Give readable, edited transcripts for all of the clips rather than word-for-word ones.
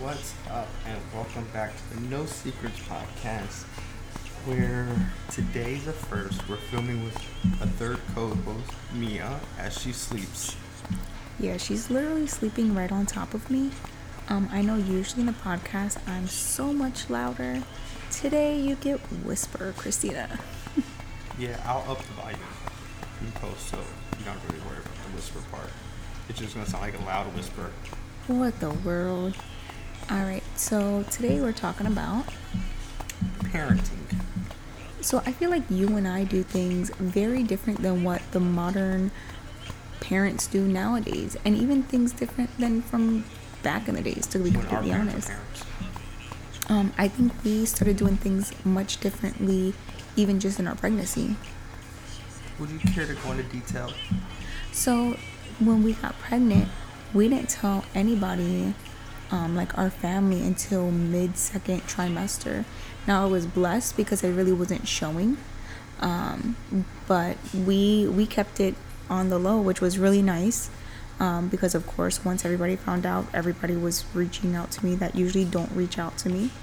What's up, and welcome back to the No Secrets podcast, where today's a first. We're filming with a third co-host, Mia, as she sleeps. Yeah, she's literally sleeping right on top of me. I know usually in the podcast I'm so much louder. Today you get whisper, Christina. Yeah, I'll up the volume in post, so you don't really worry about the whisper part. It's just gonna sound like a loud whisper. What the world? Alright, so today we're talking about. Parenting. So I feel like you and I do things very different than what the modern parents do nowadays, and even things different than from back in the days, to be When our completely parents honest. are parents. I think we started doing things much differently, even just in our pregnancy. Would you care to go into detail? So when we got pregnant, we didn't tell anybody, like our family, until mid-second trimester. Now I was blessed because I really wasn't showing, but we kept it on the low, which was really nice. Because of course, once everybody found out, everybody was reaching out to me that usually don't reach out to me.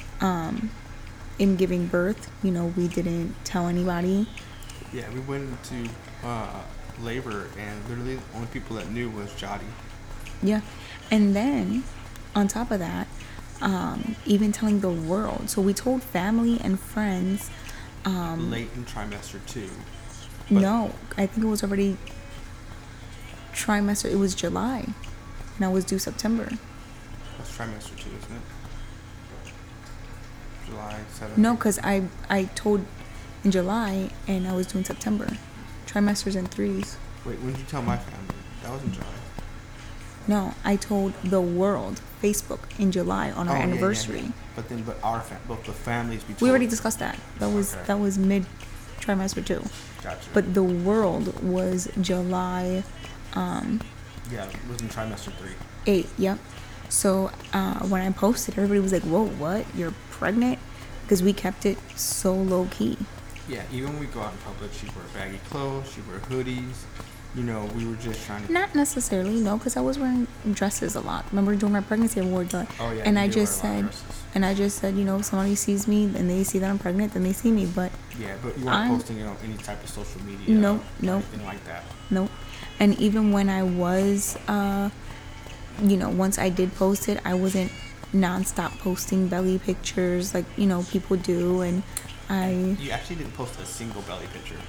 In giving birth, we didn't tell anybody. Yeah, we went into labor, and literally the only people that knew was Jody. Yeah. And then on top of that, even telling the world. So we told family and friends. Late in trimester 2. No, I think it was already trimester. It was July, and I was due September. That's trimester 2, isn't it? July 7th. No, because I told in July, and I was due in September. Trimesters in threes. Wait, when did you tell my family? That was in July. No, I told the world, Facebook, in July on our anniversary. Yeah. But both the families. We already discussed that. Okay. That was mid trimester 2. Gotcha. But the world was July. Yeah, it was in trimester 3. 8. Yep. So when I posted, everybody was like, "Whoa, what? You're pregnant?" Because we kept it so low key. Yeah, even when we go out in public, she'd wear baggy clothes, she'd wear hoodies. We were just trying to. Not necessarily, no, because I was wearing dresses a lot. Remember during my pregnancy, I wore dresses. Oh yeah. And you I did just wear a lot of said, dresses. if somebody sees me and they see that I'm pregnant, then they see me. But Yeah, but you weren't posting it on any type of social media. No. Anything like that. nope. And even when I was, once I did post it, I wasn't nonstop posting belly pictures like people do, and You actually didn't post a single belly picture.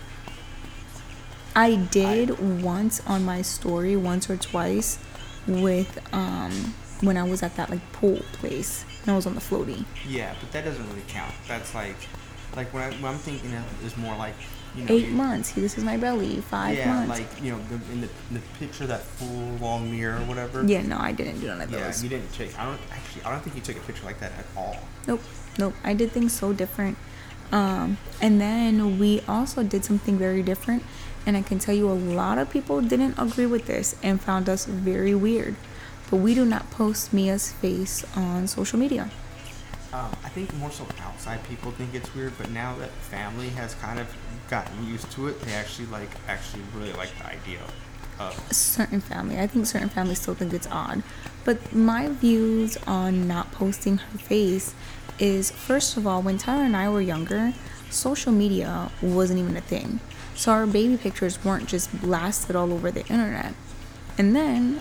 I did once on my story, once or twice, with when I was at that like pool place and I was on the floaty. Yeah, but that doesn't really count. That's like when I'm thinking of is more like 8 months. This is my belly. 5 months. In the picture, that full long mirror or whatever. Yeah, no, I didn't do none of Yeah, those. you didn't take. I don't think you took a picture like that at all. Nope. I did things so different. And then we also did something very different, and I can tell you a lot of people didn't agree with this and found us very weird. But we do not post Mia's face on social media. I think more so outside people think it's weird, but now that family has kind of gotten used to it, they actually really like the idea of. Certain family. I think certain families still think it's odd. But my views on not posting her face is, first of all, when Tyler and I were younger, social media wasn't even a thing. So our baby pictures weren't just blasted all over the internet. And then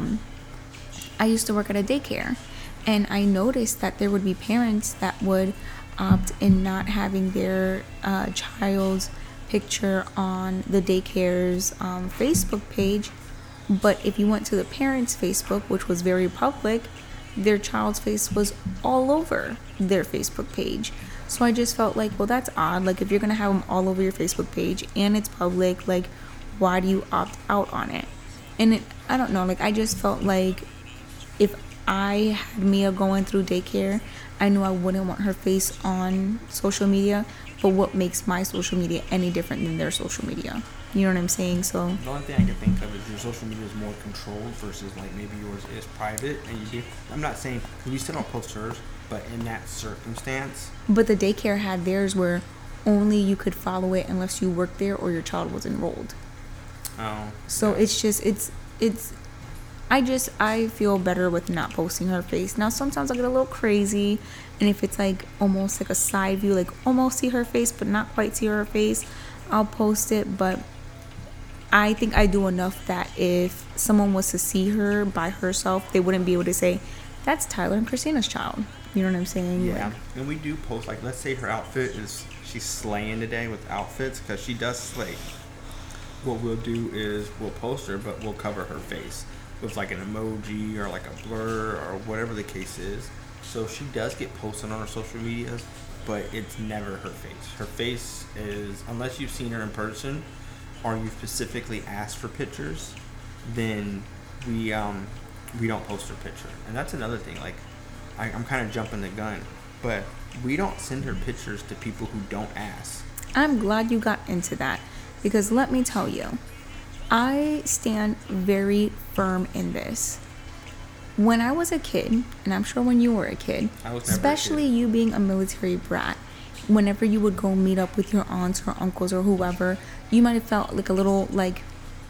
I used to work at a daycare, and I noticed that there would be parents that would opt in not having their child's picture on the daycare's Facebook page. But if you went to the parents' Facebook, which was very public, their child's face was all over their Facebook page. So I just felt like, well, that's odd. Like, if you're going to have them all over your Facebook page and it's public, like, why do you opt out on it? And I don't know, like, I just felt like if I had Mia going through daycare, I knew I wouldn't want her face on social media. But what makes my social media any different than their social media? You know what I'm saying? So The only thing I can think of is your social media is more controlled versus like maybe yours is private, and you do. I'm not saying, because we still don't post hers, but in that circumstance. But the daycare had theirs where only you could follow it unless you worked there or your child was enrolled. Oh. So yeah. it's just it's I feel better with not posting her face. Now sometimes I get a little crazy, and if it's like almost like a side view, like almost see her face but not quite see her face, I'll post it. But I think I do enough that if someone was to see her by herself, they wouldn't be able to say, that's Tyler and Christina's child. You know what I'm saying? Yeah, Like, and we do post, like, let's say her outfit is, she's slaying today with outfits, because she does slay. What we'll do is we'll post her, but we'll cover her face with like an emoji or like a blur or whatever the case is. So she does get posted on her social medias, but it's never her face. Her face is, unless you've seen her in person or you specifically asked for pictures, then we don't post her picture. And that's another thing. Like, I'm kind of jumping the gun, but we don't send her pictures to people who don't ask. I'm glad you got into that, because let me tell you, I stand very firm in this. When I was a kid, and I'm sure when you were a kid, I was never especially a kid. you being a military brat, whenever you would go meet up with your aunts or uncles or whoever, you might have felt like a little like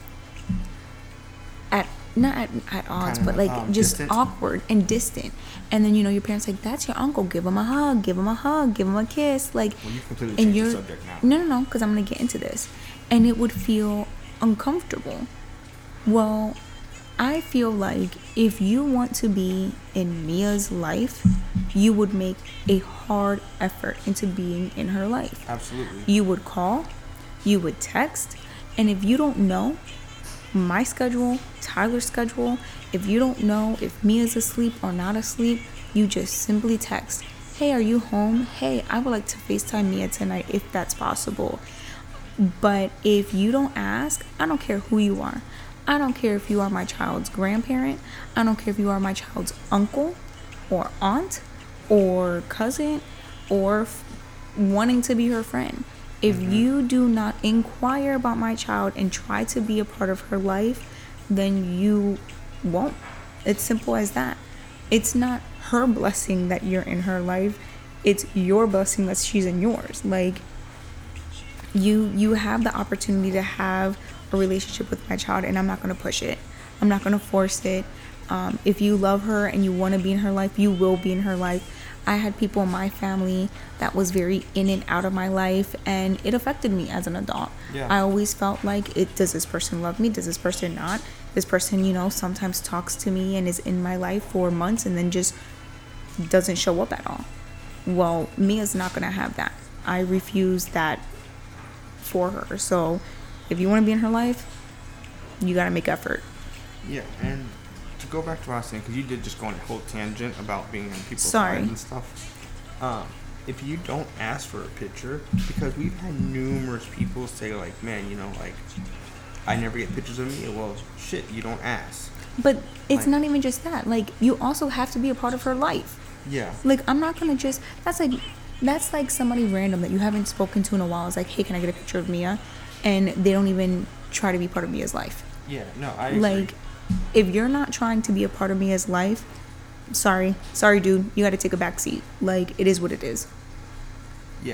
not at odds, Kinda, but like just distant. awkward and distant. And then your parents like, that's your uncle, give him a hug, give him a hug, give him a kiss, like. Well, you completely and changed the subject now. No, because I'm gonna get into this, and it would feel uncomfortable. Well, I feel like if you want to be in Mia's life, you would make a hard effort into being in her life. Absolutely. You would call, you would text, and if you don't know my schedule, Tyler's schedule, if you don't know if Mia's asleep or not asleep, you just simply text, hey, are you home? Hey, I would like to FaceTime Mia tonight if that's possible. But if you don't ask, I don't care who you are. I don't care if you are my child's grandparent. I don't care if you are my child's uncle or aunt or cousin or wanting to be her friend. If you do not inquire about my child and try to be a part of her life, then you won't. It's simple as that. It's not her blessing that you're in her life. It's your blessing that she's in yours. Like, you have the opportunity to have a relationship with my child, and I'm not going to push it. I'm not going to force it. If you love her and you want to be in her life, you will be in her life. I had people in my family that was very in and out of my life, and it affected me as an adult. Yeah. I always felt like, does this person love me? Does this person not? This person, sometimes talks to me and is in my life for months and then just doesn't show up at all. Well, Mia's not going to have that. I refuse that for her. So if you want to be in her life, you got to make effort. Yeah, and to go back to what I was saying, because you did just go on a whole tangent about being in people's Sorry. lives and stuff. If you don't ask for a picture, because we've had numerous people say, like, man, like, I never get pictures of me. Well, shit, you don't ask. But it's Like- not even just that. Like, you also have to be a part of her life. Yeah. Like, I'm not gonna just. That's like somebody random that you haven't spoken to in a while. It's like, hey, can I get a picture of Mia? And they don't even try to be part of Mia's life. Yeah, no, I agree. Like, if you're not trying to be a part of Mia's life, sorry, dude, you got to take a back seat. Like, it is what it is. Yeah,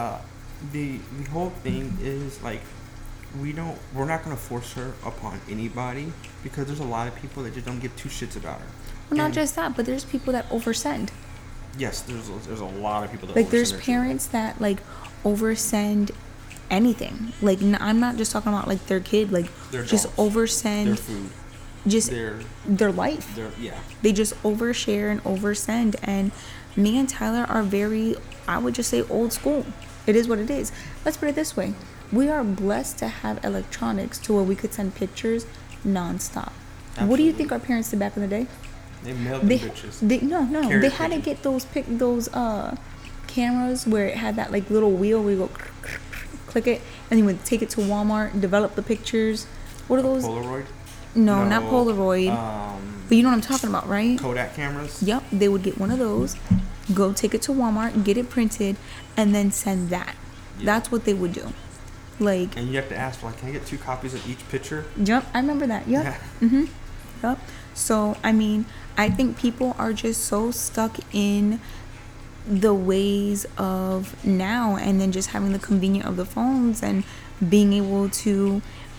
the whole thing is, like, we're not gonna force her upon anybody, because there's a lot of people that just don't give two shits about her. Well, not And just that, but there's people that oversend. yes, there's a lot of people that Like, there's oversend their parents that like oversend anything. Like, I'm not just talking about like their kid. Like, Their just dogs, oversend their food, just their life. yeah. They just overshare and oversend. And me and Tyler are very, I would just say, old school. It is what it is. Let's put it this way. We are blessed to have electronics to where we could send pictures nonstop. What do you Absolutely. think our parents did back in the day? They mailed them They, bitches. no. Carrier They had to pigeon. get those cameras where it had that like little wheel where you go click it, and you would take it to Walmart, develop the pictures. What are those? Polaroid? No, not Polaroid. But you know what I'm talking about, right? Kodak cameras? Yep, they would get one of those, go take it to Walmart, get it printed, and then send that. Yeah. That's what they would do. Like, And you have to ask, like, can I get 2 copies of each picture? yep, I remember that. Yep. Yeah. Yep. So, I mean, I think people are just so stuck in the ways of now, and then just having the convenience of the phones and being able to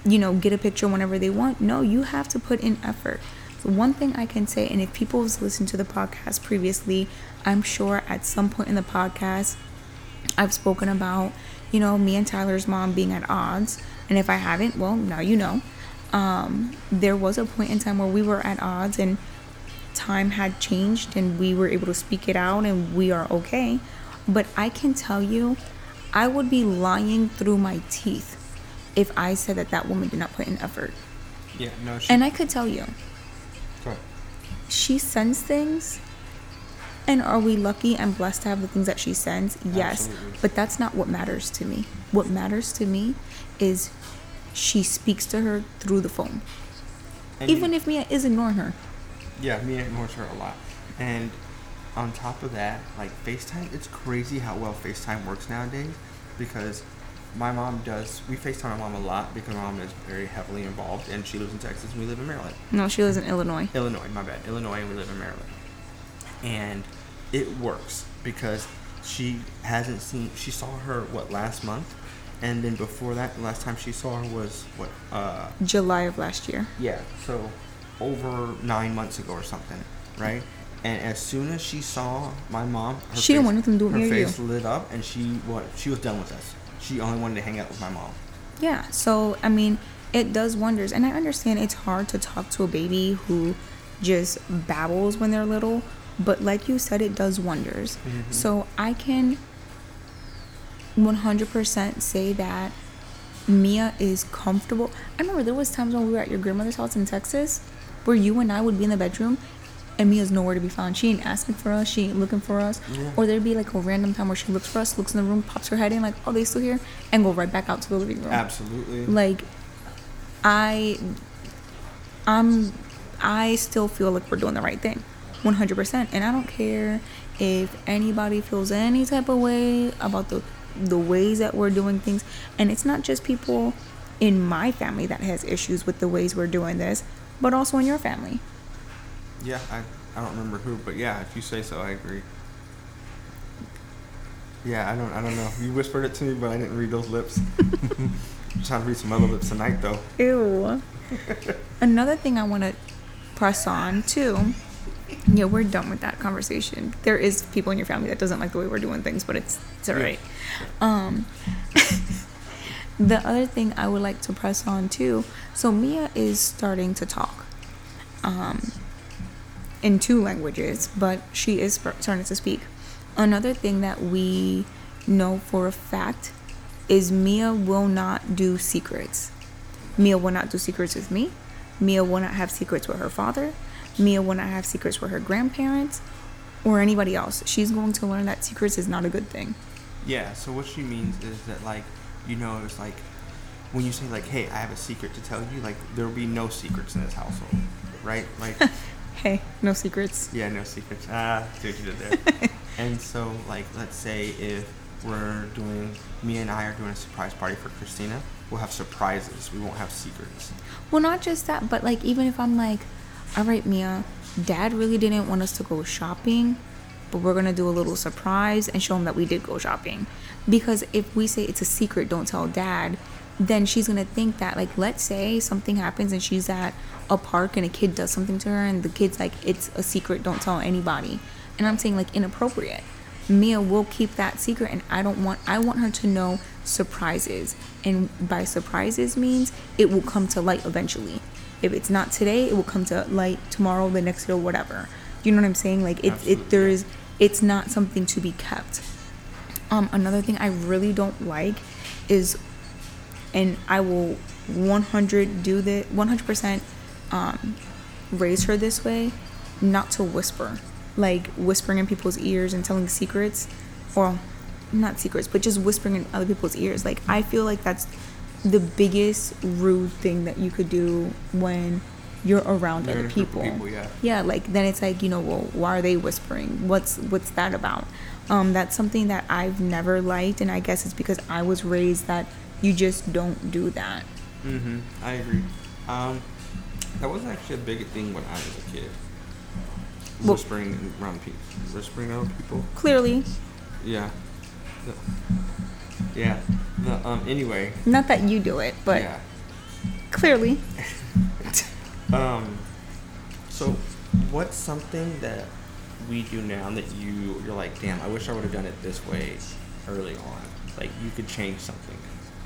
get a picture whenever they want. No, you have to put in effort. So one thing I can say, and if people have listened to the podcast previously, I'm sure at some point in the podcast I've spoken about, me and Tyler's mom being at odds. And if I haven't, well, now you know. There was a point in time where we were at odds and time had changed and we were able to speak it out and we are okay. But I can tell you, I would be lying through my teeth if I said that woman did not put in effort. Yeah, no. And I could tell you, Go ahead. she sends things. And are we lucky and blessed to have the things that she sends? Yes. Absolutely. But that's not what matters to me. What matters to me is she speaks to her through the phone. And Even if Mia is ignoring her. Yeah, Mia ignores her a lot. And on top of that, like FaceTime, it's crazy how well FaceTime works nowadays, because we FaceTime my mom a lot because my mom is very heavily involved, and she lives in Texas and we live in Maryland. No, she lives in Illinois. Illinois, my bad. Illinois, and we live in Maryland. And it works because she saw her, last month? And then before that, the last time she saw her was, July of last year. Yeah, so over 9 months ago or something, right? And as soon as she saw my mom, she didn't want nothing to do with her you. face lit up, and she was done with us. She only wanted to hang out with my mom. Yeah, so, I mean, it does wonders. And I understand it's hard to talk to a baby who just babbles when they're little, but like you said, it does wonders. Mm-hmm. So I can 100% say that Mia is comfortable. I remember there was times when we were at your grandmother's house in Texas where you and I would be in the bedroom and Mia's nowhere to be found. She ain't asking for us. She ain't looking for us. Yeah. Or there'd be like a random time where she looks for us, looks in the room, pops her head in like, oh, they still here? And go right back out to the living room. Absolutely. Like, I still feel like we're doing the right thing. 100%. And I don't care if anybody feels any type of way about the ways that we're doing things. And it's not just people in my family that has issues with the ways we're doing this, but also in your family. Yeah, I don't remember who, but yeah, if you say so, I agree. Yeah, I don't know. You whispered it to me, but I didn't read those lips. I'm trying to read some other lips tonight, though. Ew. Another thing I want to press on too. Yeah, we're done with that conversation. There is people in your family that doesn't like the way we're doing things, but it's all right. The other thing I would like to press on too. So Mia is starting to talk, in 2 languages, but she is starting to speak. Another thing that we know for a fact is Mia will not do secrets. Mia will not do secrets with me. Mia will not have secrets with her father. Mia will not have secrets with her grandparents or anybody else. She's going to learn that secrets is not a good thing. Yeah, so what she means is that, like, it's like when you say, like, hey, I have a secret to tell you, like, there will be no secrets in this household, right? Like, hey, no secrets. Yeah, no secrets. See what you did there. And so, like, let's say if me and I are doing a surprise party for Christina, we'll have surprises. We won't have secrets. Well, not just that, but, like, even if I'm like, all right, Mia, Dad really didn't want us to go shopping, but we're going to do a little surprise and show him that we did go shopping. Because if we say it's a secret, don't tell Dad, then she's going to think that, like, let's say something happens and she's at a park and a kid does something to her and the kid's like, it's a secret, don't tell anybody. And I'm saying, like, inappropriate. Mia will keep that secret, and I want her to know surprises. And by surprises means it will come to light eventually. If it's not today, it will come to light tomorrow, the next day, or whatever. You know what I'm saying? Like, it's not something to be kept. Another thing I really don't like is, and I will 100% raise her this way, not to whisper. Like, whispering in people's ears and telling secrets, or not secrets, but just whispering in other people's ears. Like, I feel like that's the biggest rude thing that you could do when you're around other people. Yeah, like, then it's like, well, why are they whispering? What's that about? That's something that I've never liked, and I guess it's because I was raised that you just don't do that. I agree. That wasn't actually a big thing when I was a kid. Whispering around people. Whispering around people. Clearly. Yeah. Anyway. Not that you do it, but. Yeah. Clearly. So, what's something that we do now that you're like, damn, I wish I would have done it this way early on. Like you could change something.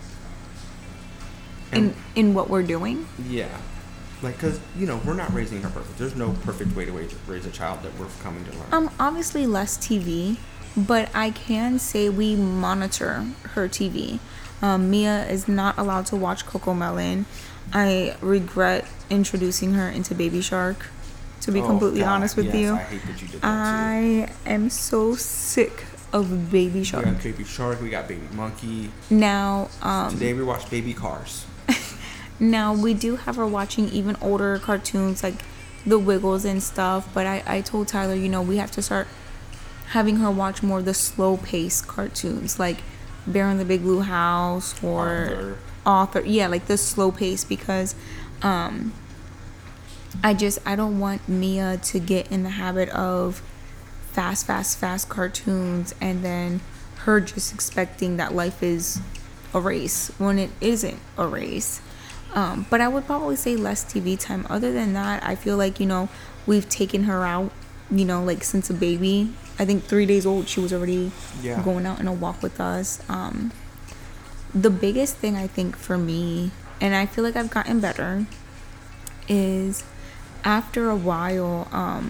And In what we're doing? yeah, like because we're not raising her perfect. There's no perfect way to raise a child that we're coming to learn. Obviously less TV, but I can say we monitor her TV. Mia is not allowed to watch Cocomelon. I regret introducing her into Baby Shark, to be completely honest with you. I hate that you did that I am so sick of Baby Shark. We got Baby Shark, we got Baby Monkey. Now, today we watched Baby Cars. now we do have her watching even older cartoons like The Wiggles and stuff, but I told Tyler, we have to start having her watch more of the slow paced cartoons like Bear in the Big Blue House or Author. Yeah, like the slow pace, because I don't want Mia to get in the habit of fast cartoons and then her just expecting that life is a race when it isn't a race. But I would probably say less TV time. Other than that, I feel like, we've taken her out, like since a baby. I think 3 days old, she was already going out on a walk with us. The biggest thing I think for me, and I feel like I've gotten better, is after a while,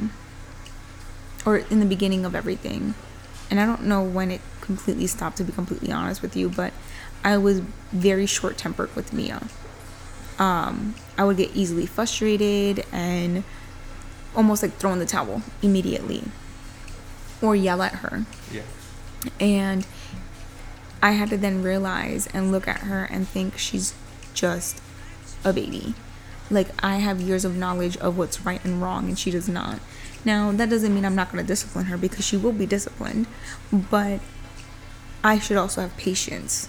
or in the beginning of everything, and I don't know when it completely stopped, to be completely honest with you, but I was very short-tempered with Mia. I would get easily frustrated and almost like throw in the towel immediately or yell at her. Yeah. And I had to then realize and look at her and think she's just a baby. Like, I have years of knowledge of what's right and wrong, and she does not. Now, that doesn't mean I'm not going to discipline her, because she will be disciplined, but I should also have patience,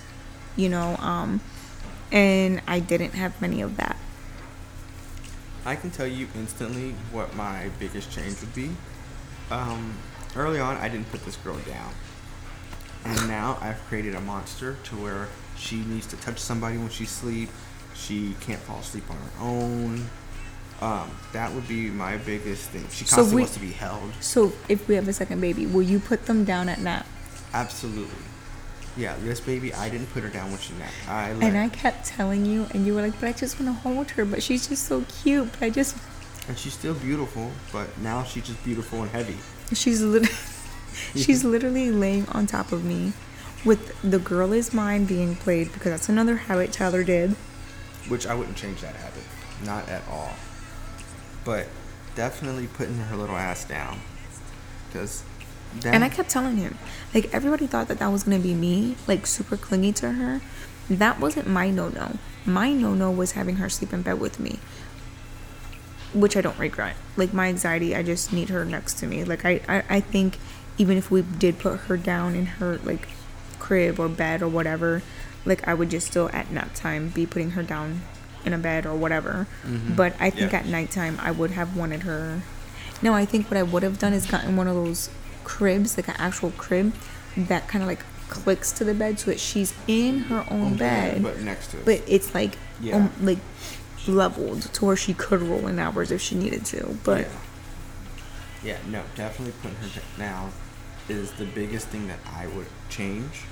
and I didn't have many of that. I can tell you instantly what my biggest change would be. Early on, I didn't put this girl down. And now I've created a monster to where she needs to touch somebody when she sleeps. She can't fall asleep on her own. That would be my biggest thing. She constantly wants to be held. So if we have a second baby, will you put them down at nap? Absolutely. Yeah, this baby, I didn't put her down when she napped. I kept telling you, and you were like, but I just want to hold her, but she's just so cute. But and she's still beautiful, but now she's just beautiful and heavy. She's literally laying on top of me with The Girl Is Mine being played, because that's another habit Tyler did. Which I wouldn't change that habit. Not at all. But definitely putting her little ass down. And I kept telling him, like, everybody thought that was going to be me, like, super clingy to her. That wasn't my no-no. My no-no was having her sleep in bed with me, which I don't regret. Like, my anxiety, I just need her next to me. Like, I think even if we did put her down in her, like, crib or bed or whatever, like, I would just still at nap time be putting her down in a bed or whatever. Mm-hmm. But I think at nighttime I would have wanted her. No, I think what I would have done is gotten one of those cribs, like an actual crib that kind of like clicks to the bed so that she's in her own bed, but next to it. But it's like like leveled to where she could roll in hours if she needed to. But no, definitely putting her down is the biggest thing that I would change.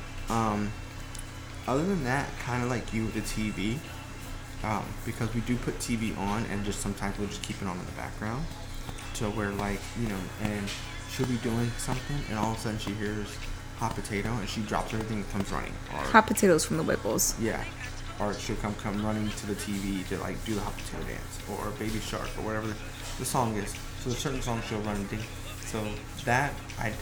Other than that, kind of like you with the TV, because we do put TV on and just sometimes we'll just keep it on in the background to where, like, and she'll be doing something and all of a sudden she hears Hot Potato and she drops everything and comes running. Or Hot Potatoes from the Wiggles. Yeah. Or she'll come running to the TV to, like, do the Hot Potato dance or Baby Shark or whatever the song is. So there's certain songs she'll run and do. So that,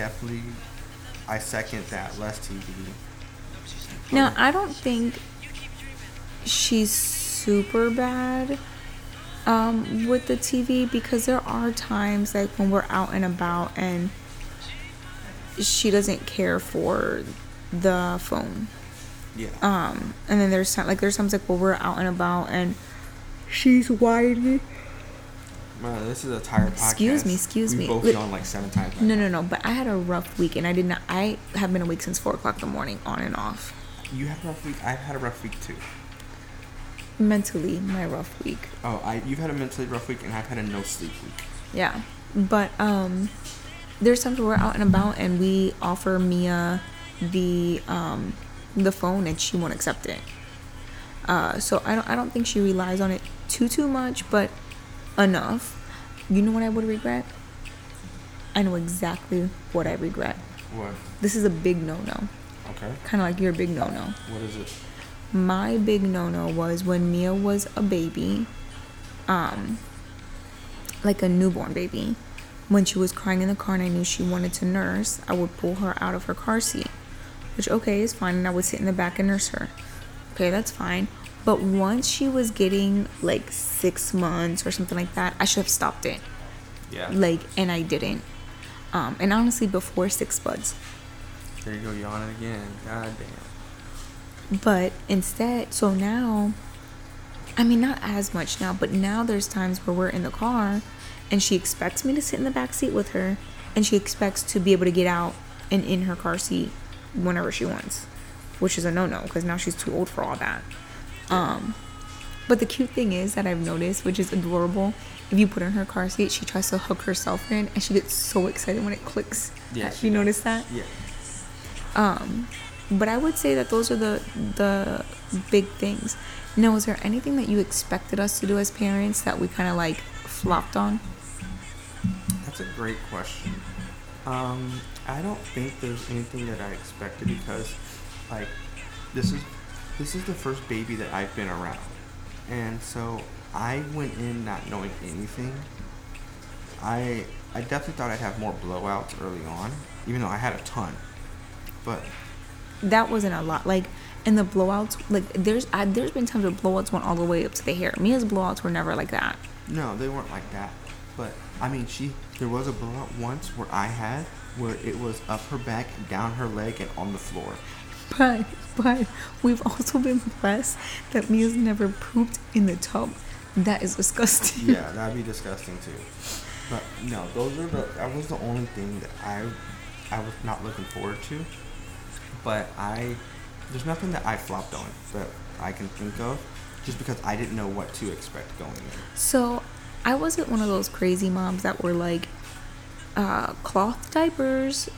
I second that, less TV. Now, I don't think she's super bad with the TV, because there are times like when we're out and about and she doesn't care for the phone. Yeah. And then there's times like when we're out and about and she's whining. This is a tired podcast. Excuse me. We've both gone like 7 times. Right No. But I had a rough week, and I have been awake since 4:00 in the morning, on and off. You had a rough week. I've had a rough week too. mentally my rough week. Oh, you've had a mentally rough week, and I've had a no sleep week. Yeah, but there's times where we're out and about and we offer Mia the phone and she won't accept it. So I don't think she relies on it too much, but enough. You know what I would regret? I know exactly what I regret. What? This is a big no-no. Okay. Kind of like your big no-no. What is it? My big no-no was when Mia was a baby, like a newborn baby. When she was crying in the car and I knew she wanted to nurse, I would pull her out of her car seat, which, okay, is fine, and I would sit in the back and nurse her. Okay, that's fine. But once she was getting like 6 months or something like that, I should have stopped it. Yeah. And I didn't. And honestly, before 6 buds. There you go, yawning again. God damn. But instead, so now, I mean, not as much now, but now there's times where we're in the car and she expects me to sit in the back seat with her, and she expects to be able to get out and in her car seat whenever she wants, which is a no-no because now she's too old for all that. But the cute thing is that I've noticed, which is adorable, if you put her in her car seat, she tries to hook herself in and she gets so excited when it clicks. Yeah, Have you noticed that? Yeah. But I would say that those are the big things. Now, was there anything that you expected us to do as parents that we kind of like flopped on? That's a great question. I don't think there's anything that I expected because, like, this is the first baby that I've been around, and so I went in not knowing anything. I definitely thought I'd have more blowouts early on, even though I had a ton, but that wasn't a lot. Like, and the blowouts, like there's been times where blowouts went all the way up to the hair. Mia's blowouts were never like that. no, they weren't like that. But I mean, there was a blowout once where it was up her back, down her leg, and on the floor. But we've also been blessed that Mia's never pooped in the tub. That is disgusting. Yeah, that'd be disgusting too. But no, that was the only thing that I was not looking forward to. But there's nothing that I flopped on that I can think of, just because I didn't know what to expect going in. So I wasn't one of those crazy moms that were like, cloth diapers.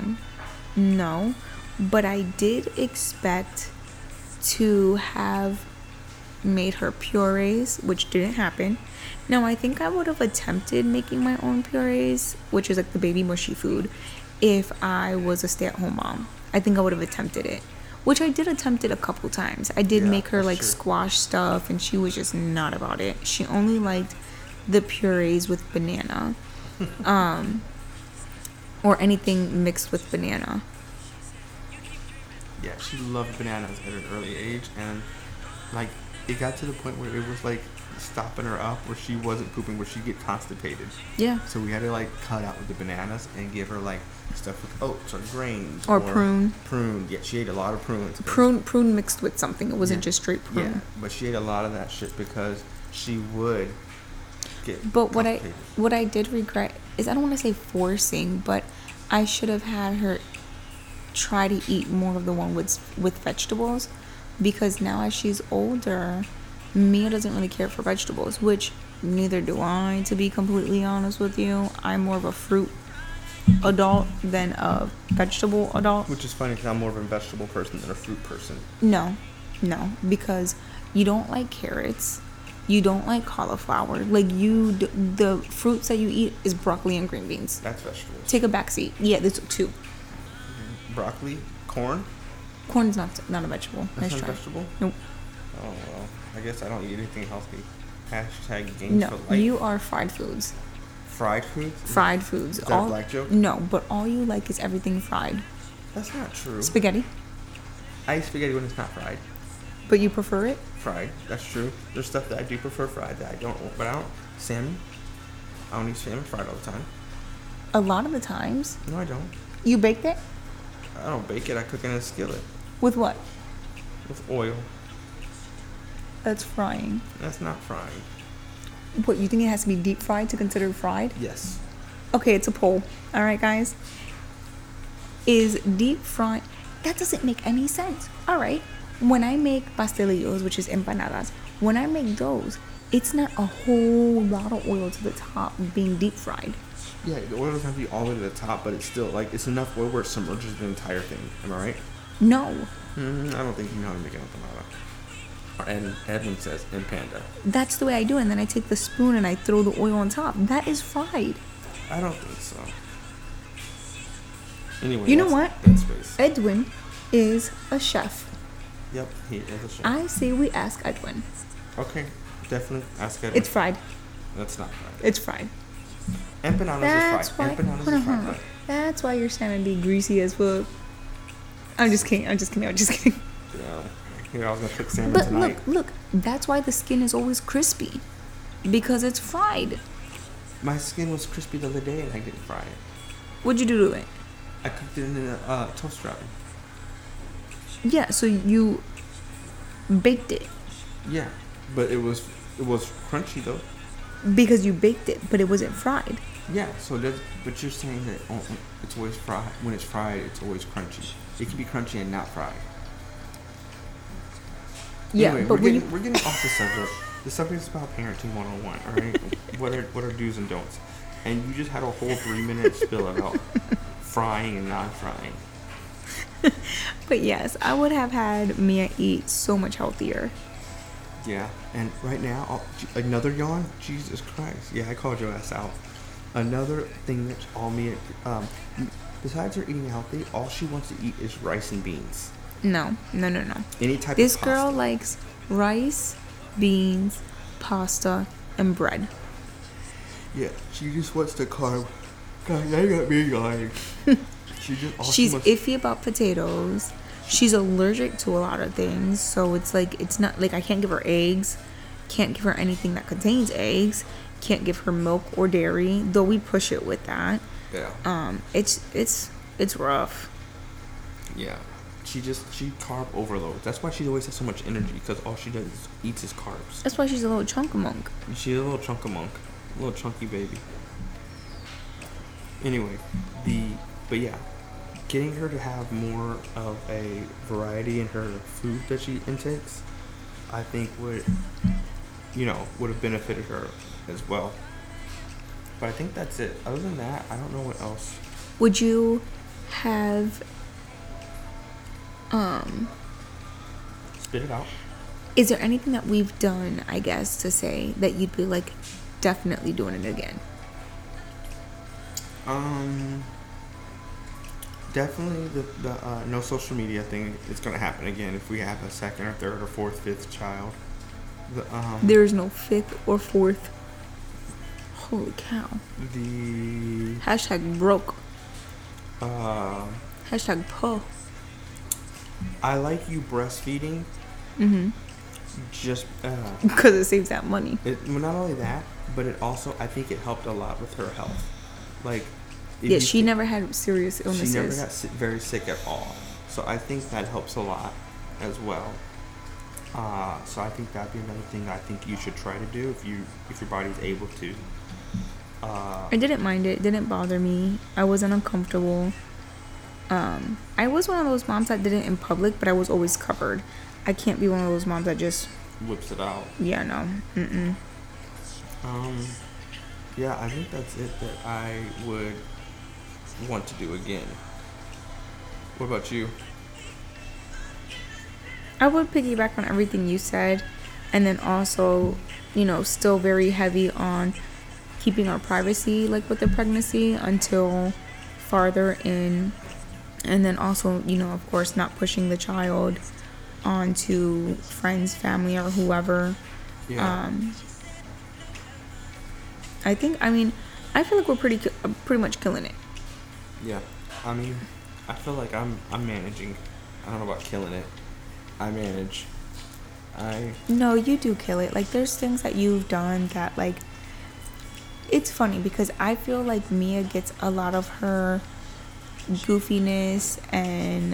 No. But I did expect to have made her purees, which didn't happen. Now, I think I would have attempted making my own purees, which is like the baby mushy food, if I was a stay-at-home mom. I think I would have attempted it, which I did attempt it a couple times. I did make her like squash stuff, and she was just not about it. She only liked the purees with banana, or anything mixed with banana. Yeah, she loved bananas at an early age, and like it got to the point where it was like stopping her up where she wasn't pooping, where she'd get constipated. Yeah. So we had to like cut out with the bananas and give her like stuff with oats or grains or prune. Prune. Yeah, she ate a lot of prunes. Prune mixed with something. It wasn't just straight prune. Yeah, but she ate a lot of that shit because she would get. But what I did regret is, I don't want to say forcing, but I should have had her try to eat more of the one with vegetables, because now as she's older, Mia doesn't really care for vegetables, which neither do I, to be completely honest with you. I'm more of a fruit adult than a vegetable adult. Which is funny because I'm more of a vegetable person than a fruit person. No, because you don't like carrots, you don't like cauliflower. Like the fruits that you eat is broccoli and green beans. That's vegetables. Take a back seat. Yeah, there's 2. Broccoli, corn. Corn's not a vegetable. That's nice not try. a vegetable? Nope. Oh well, I guess I don't eat anything healthy. Hashtag gains for No, life. you are fried foods. Fried foods? Fried foods. Is that a black joke? No, but all you like is everything fried. That's not true. Spaghetti. I eat spaghetti when it's not fried. But you prefer it? Fried. That's true. There's stuff that I do prefer fried that I don't. But I don't. Salmon. I don't eat salmon fried all the time. A lot of the times. No, I don't. You baked it? I don't bake it. I cook it in a skillet. With what? With oil. That's frying. That's not frying. What, you think it has to be deep fried to consider fried? Yes. Okay, it's a poll. All right, guys. Is deep fried... That doesn't make any sense. All right. When I make pastelillos, which is empanadas, when I make those, it's not a whole lot of oil to the top being deep fried. Yeah, the oil doesn't have to be all the way to the top, but it's still like it's enough oil where it submerges the entire thing. Am I right? No, I don't think you know how to make an empanada. And Edwin says in Panda. that's the way I do it. And then I take the spoon and I throw the oil on top. That is fried. I don't think so. Anyway, You know what? Dead Space. Edwin is a chef. Yep, he is a chef. I say we ask Edwin. Okay, definitely ask Edwin. It's fried. That's not fried. It's fried. Empanadas That's is why. fried. Empanadas Hold on, is fried. hold on. That's why your sanity greasy as fuck. I'm just kidding. I'm just kidding. I'm just kidding. Yeah. Here, I was gonna cook salmon But tonight. look. That's why the skin is always crispy, because it's fried. My skin was crispy the other day and I didn't fry it. What'd you do to it? I cooked it in a toaster oven. Yeah. So you baked it Yeah, but it was crunchy though. because you baked it, but it wasn't fried. Yeah, so that's, but you're saying that it's always fried. When it's fried, it's always crunchy. It can be crunchy and not fried. Yeah, Anyway, but we're when getting off the subject. The subject is about parenting 101. All right, what are do's and don'ts, and you just had a whole 3-minute spill about frying and non-frying. But yes, I would have had Mia eat so much healthier. Yeah, and right now, another yawn. Jesus Christ! Yeah, I called your ass out. Another thing that's all Mia, besides her eating healthy, all she wants to eat is rice and beans. No. Any type This of girl pasta. likes rice, beans, pasta, and bread. Yeah, she just wants the carb. God, I got me going. She just all She's she wants. iffy about potatoes. She's allergic to a lot of things, so it's not like I can't give her eggs, can't give her anything that contains eggs, can't give her milk or dairy, though we push it with that. Yeah. It's rough. Yeah. She carb overloads. That's why she always has so much energy, because all she does is eats is carbs. That's why she's a little chunk of monk. She's a little chunk of monk, a little chunky baby. Anyway, but yeah, getting her to have more of a variety in her food that she intakes, I think would have benefited her as well. But I think that's it. Other than that, I don't know what else. Would you have Spit it out. is there anything that we've done, I guess, to say that you'd be like definitely doing it again? Definitely the no social media thing is gonna happen again if we have a second or third or fourth, fifth child. There is no fifth or fourth. Holy cow. The Hashtag broke. uh, Hashtag puh. I like you breastfeeding. Just Because it saves that money. not only that, but it also I think it helped a lot with her health. Like, Yeah, she never had serious illnesses. She never got very sick at all. So I think that helps a lot as well. So I think that'd be another thing I think you should try to do if your body's able to. I didn't mind it. It didn't bother me. I wasn't uncomfortable. I was one of those moms that did it in public, but I was always covered. I can't be one of those moms that just Whips it out. Yeah, no. Mm-mm. Yeah, I think that's it that I would want to do again. What about you? I would piggyback on everything you said, and then also, still very heavy on keeping our privacy, like with the pregnancy, until farther in, and then also, of course, not pushing the child onto friends, family, or whoever. Yeah. I feel like we're pretty much killing it. Yeah. I mean, I feel like I'm managing. I don't know about killing it. I manage. No, you do kill it. Like, there's things that you've done that, like, it's funny because I feel like Mia gets a lot of her goofiness and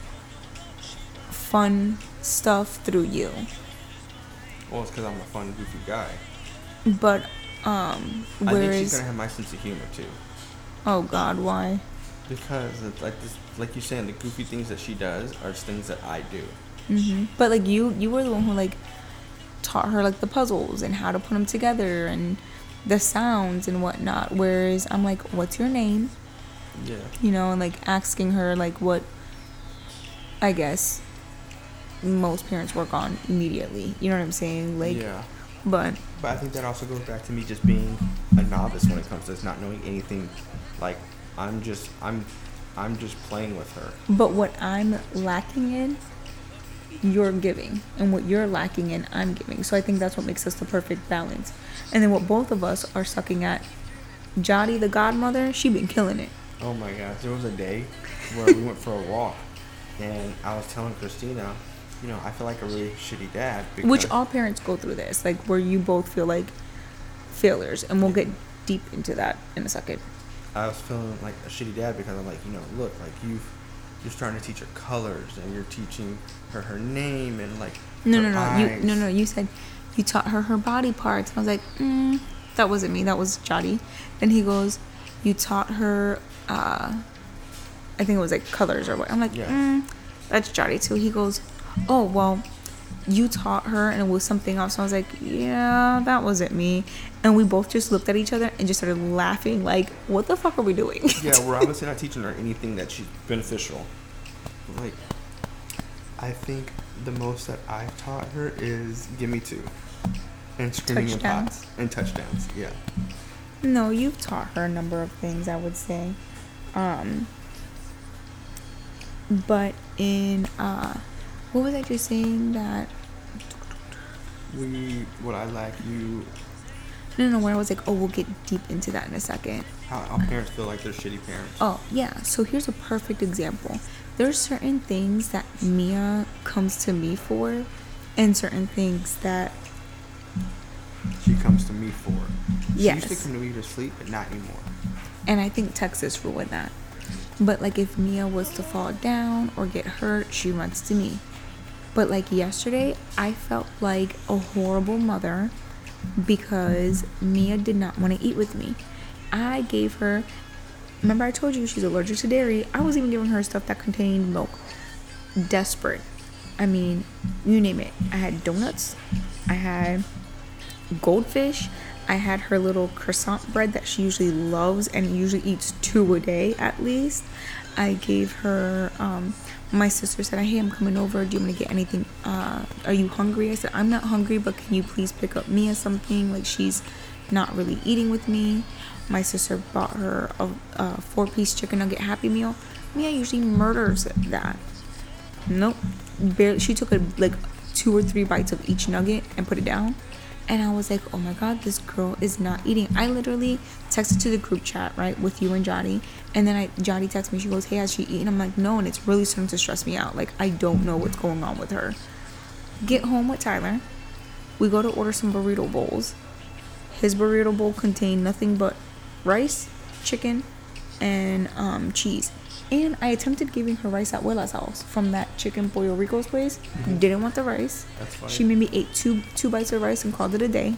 fun stuff through you. Well, it's because I'm a fun, goofy guy. But, I think she's whereas, gonna have my sense of humor too. oh God, why? Because it's like this, like you're saying, the goofy things that she does are just things that I do. But like you were the one who like taught her like the puzzles and how to put them together and the sounds and whatnot. Whereas I'm like, what's your name? Yeah. You know, and like asking her like what I guess most parents work on immediately. You know what I'm saying? Like, yeah. But I think that also goes back to me just being a novice when it comes to this, not knowing anything. Like, I'm just playing with her. But what I'm lacking in, you're giving, and what you're lacking in, I'm giving. So I think that's what makes us the perfect balance. And then what both of us are sucking at, Jody, the godmother, she been killing it. Oh my gosh, there was a day where we went for a walk, and I was telling Christina, you know, I feel like a really shitty dad. Which all parents go through this, like where you both feel like failures, and we'll get deep into that in a second. I was feeling like a shitty dad because I'm like, you know, look, like you're starting to teach her colors, and you're teaching her name, and like no. You said you taught her body parts. And I was like, that wasn't me. That was Jody. Then he goes, you taught her. I think it was like colors or what. I'm like, that's Jody too. He goes, oh well, you taught her and it was something else. So I was like, yeah, that wasn't me. And we both just looked at each other and just started laughing like, what the fuck are we doing? Yeah, we're obviously not teaching her anything that she's beneficial. Like, I think the most that I've taught her is give me two. And screaming in pots. And touchdowns, yeah. No, you've taught her a number of things, I would say. But in, what was I just saying that... What I lack, you... No, where I was like, oh, we'll get deep into that in a second. How parents feel like they're shitty parents. Oh, yeah. So here's a perfect example. There's certain things that Mia comes to me for, and certain things that... she comes to me for. She yes. used to come to me to sleep, but not anymore. And I think Texas ruined that. But like if Mia was to fall down or get hurt, she runs to me. But like yesterday, I felt like a horrible mother because Mia did not want to eat with me. I gave her, remember I told you she's allergic to dairy. I was even giving her stuff that contained milk. Desperate. I mean, you name it. I had donuts. I had goldfish. I had her little croissant bread that she usually loves and usually eats 2 a day at least. I gave her, my sister said, hey, I'm coming over. Do you want to get anything? Are you hungry? I said, I'm not hungry, but can you please pick up Mia something? Like she's not really eating with me. My sister bought her a 4-piece chicken nugget Happy Meal. Mia usually murders that. Nope. Barely. She took like 2 or 3 bites of each nugget and put it down. And I was like, oh my God, this girl is not eating. I literally texted to the group chat, right, with you and Jody. And then Jody texted me. She goes, hey, has she eaten? I'm like, no. And it's really starting to stress me out. Like, I don't know what's going on with her. Get home with Tyler. We go to order some burrito bowls. His burrito bowl contained nothing but rice, chicken, and cheese. And I attempted giving her rice at Willa's house from that chicken Pollo Rico's place. Didn't want the rice. That's funny. She made me eat two bites of rice and called it a day.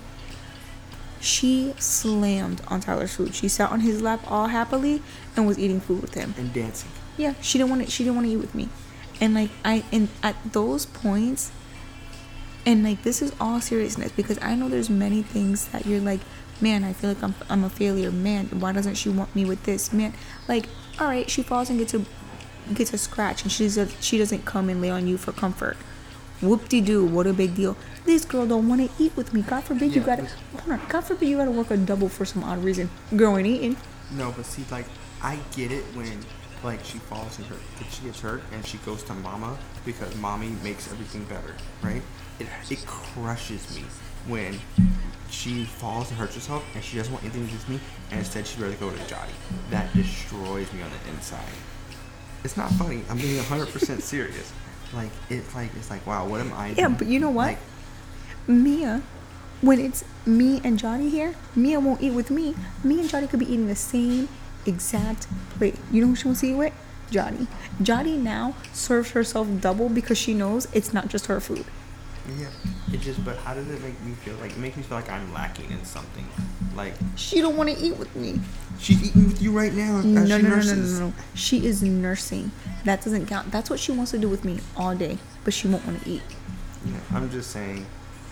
She slammed on Tyler's food. She sat on his lap all happily and was eating food with him. And dancing. Yeah, she didn't want to eat with me. And like and at those points, and like this is all seriousness because I know there's many things that you're like, man, I feel like I'm a failure. Man, why doesn't she want me with this? Man, like, all right, she falls and gets a scratch, and she doesn't come and lay on you for comfort. Whoop-de-doo, what a big deal. This girl don't want to eat with me. God forbid you gotta work a double for some odd reason. Girl ain't eating. No, but see, like, I get it when, like, she falls and she gets hurt and she goes to mama because mommy makes everything better, right? It crushes me when she falls and hurts herself and she doesn't want anything to do with me and instead she'd rather go to Jody. That destroys me on the inside. It's not funny. I'm being 100% serious. It's like wow, what am I doing? Yeah, but you know what? Like, Mia, when it's me and Jody here, Mia won't eat with me. Me and Jody could be eating the same exact plate. You know who she wants to eat with? Jody. Jody now serves herself double because she knows it's not just her food. Yeah, but how does it make me feel? Like, it makes me feel like I'm lacking in something. Like, she don't want to eat with me. She's eating with you right now. No. She is nursing. That doesn't count. That's what she wants to do with me all day, but she won't want to eat. Yeah, I'm just saying,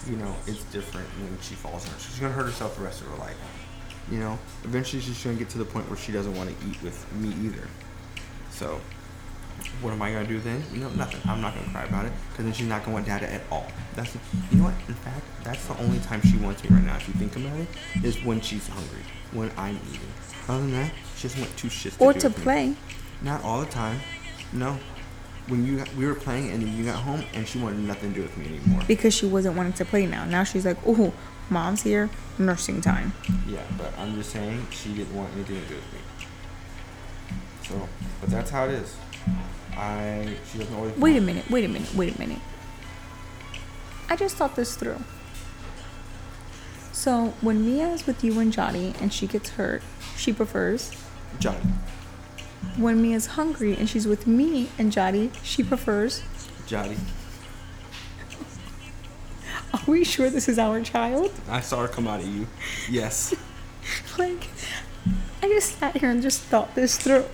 you know, it's different when she falls in her. She's gonna hurt herself the rest of her life. You know, eventually she's gonna get to the point where she doesn't want to eat with me either. So, what am I gonna do then? You know, nothing. I'm not gonna cry about it because then she's not gonna want data at all. You know what? In fact, that's the only time she wants me right now. If you think about it, is when she's hungry, when I'm eating. Other than that, she doesn't want two shits. Or do to with me. play. Not all the time. No. When we were playing and then you got home and she wanted nothing to do with me anymore. Because she wasn't wanting to play now. Now she's like, oh, mom's here, nursing time. Yeah, but I'm just saying she didn't want anything to do with me. So, but that's how it is. She doesn't always. Wait a minute. I just thought this through. So when Mia is with you and Jotty and she gets hurt, she prefers. Johnny. When Mia's hungry and she's with me and Jotty, she prefers. Jotty. Are we sure this is our child? I saw her come out of you. Yes. Like, I just sat here and just thought this through.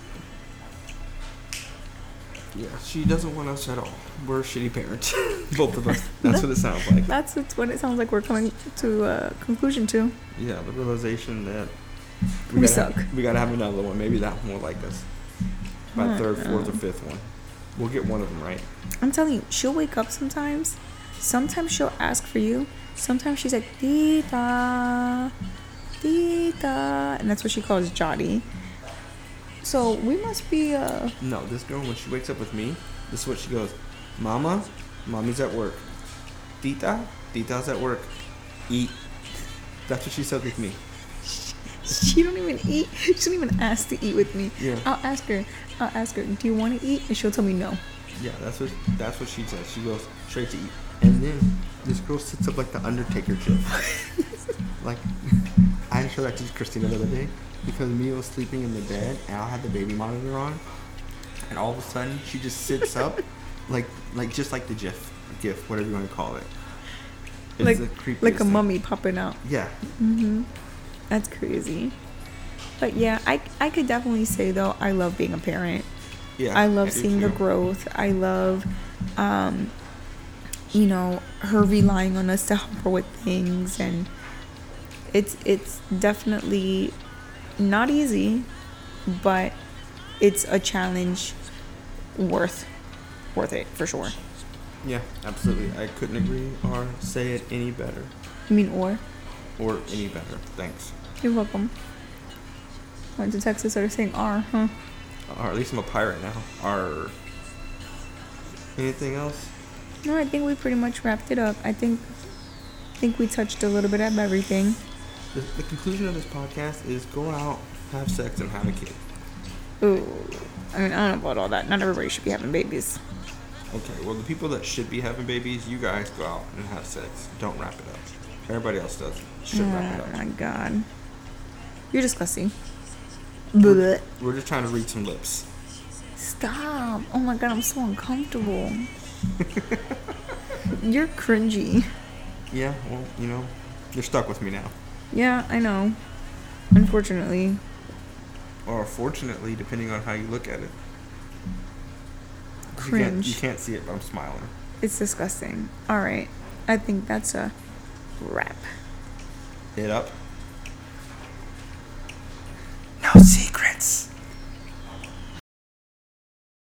Yeah, she doesn't want us at all. We're shitty parents. Both of us. That's what it sounds like. That's what it sounds like we're coming to a conclusion to. Yeah, the realization that We suck. We gotta have another one. Maybe that one will like us. By third, fourth, or fifth one. We'll get one of them right. I'm telling you, she'll wake up sometimes. Sometimes she'll ask for you. Sometimes she's like, Tita, Tita. And that's what she calls Jotty. So we must be, No, this girl, when she wakes up with me, this is what she goes. Mama, mommy's at work. Tita, tita's at work. Eat. That's what she said with me. She don't even eat. She doesn't even ask to eat with me. Yeah. I'll ask her, do you want to eat? And she'll tell me no. Yeah, that's what she says. She goes straight to eat. And then this girl sits up like the Undertaker chick. Like, I had to show that to Christina the other day because Mia was sleeping in the bed and I had the baby monitor on. And all of a sudden, she just sits up like just like the GIF, whatever you want to call it. It's like the creepiest like a thing. mummy popping out. Yeah. That's crazy. But yeah, I could definitely say though, I love being a parent. Yeah. I love do seeing the too. growth. I love, you know, her relying on us to help her with things, and it's definitely not easy, but it's a challenge worth it for sure. Yeah, absolutely. I couldn't agree or say it any better. You mean or? Or any better. Thanks. You're welcome. Went to Texas, started saying R, huh? Or at least I'm a pirate now. Or anything else? No, I think we pretty much wrapped it up. I think we touched a little bit of everything. The conclusion of this podcast is go out, have sex, and have a kid. Ooh, I mean, I don't know about all that. Not everybody should be having babies. Okay, well, the people that should be having babies, you guys go out and have sex. Don't wrap it up. Everybody else does. Should wrap it Oh up. my god. You're disgusting. Blech. We're just trying to read some lips. Stop. Oh my god, I'm so uncomfortable. You're cringy. Yeah, well, you know, you're stuck with me now. Yeah, I know. Unfortunately. Or fortunately, depending on how you look at it. Cringe. You can't see it, but I'm smiling. It's disgusting. Alright. I think that's a wrap. Hit up.